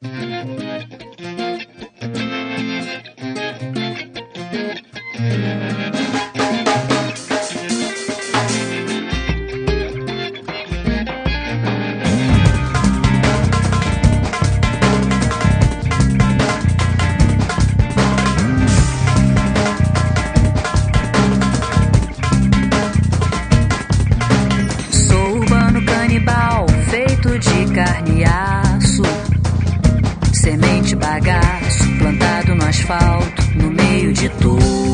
Feito de carne e aço, semente bagaço, plantado no asfalto, no meio de tudo.